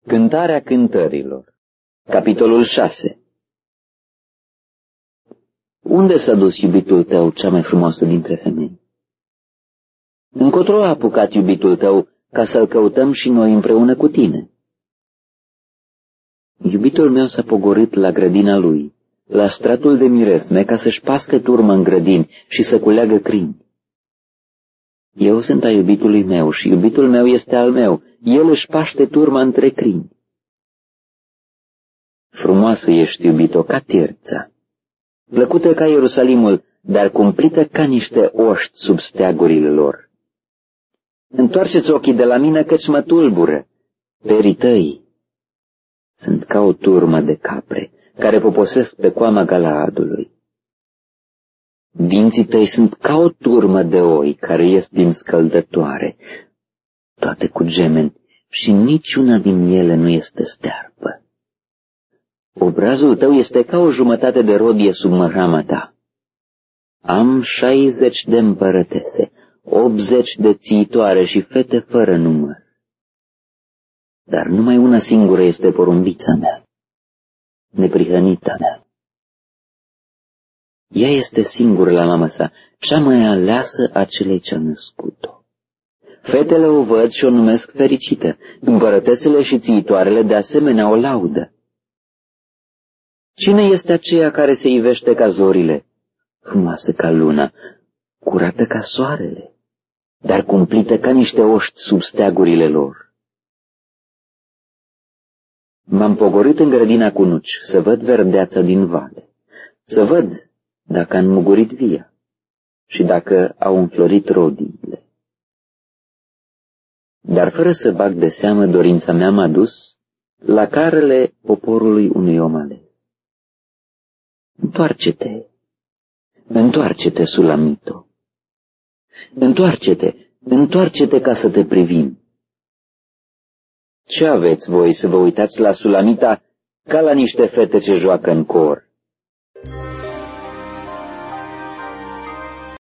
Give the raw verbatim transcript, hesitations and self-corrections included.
Cântarea cântărilor. Capitolul șase. Unde s-a dus iubitul tău, cea mai frumoasă dintre femei? Încotro a apucat iubitul tău ca să-l căutăm și noi împreună cu tine? Iubitul meu s-a pogorât la grădina lui, la stratul de miresme, ca să-și pască turmă în grădini și să culeagă crini. Eu sunt a iubitului meu și iubitul meu este al meu, el își paște turma între crini. Frumoasă ești, iubito, ca Tirța, plăcută ca Ierusalimul, dar cumplită ca niște oști sub steagurile lor. Întoarceți ochii de la mine, căci mă tulbură. Perii tăi sunt ca o turmă de capre, care poposesc pe coama Galaadului. Dinții tăi sunt ca o turmă de oi care ies din scăldătoare, toate cu gemeni, și niciuna din ele nu este stearpă. Obrazul tău este ca o jumătate de rodie sub mărama ta. Am șaizeci de împărătese, optzeci de țiitoare și fete fără număr. Dar numai una singură este porumbița mea, neprihănita mea. Ea este singură la mama sa, cea mai aleasă a celei ce-a născut-o. Fetele o văd și o numesc fericită, împărătesele și țiitoarele de asemenea o laudă. Cine este aceea care se ivește ca zorile, frumoasă ca luna, curată ca soarele, dar cumplită ca niște oști sub steagurile lor? M-am pogorât în grădina cu nuci să văd verdeața din vale, să văd dacă a înmugurit via și dacă au înflorit rodiile. Dar fără să bag de seamă, dorința mea m-a dus la carele poporului unui om ales. Întoarce-te, întoarce-te, Sulamito, întoarce-te, întoarce-te ca să te privim. Ce aveți voi să vă uitați la Sulamita ca la niște fete ce joacă în cor?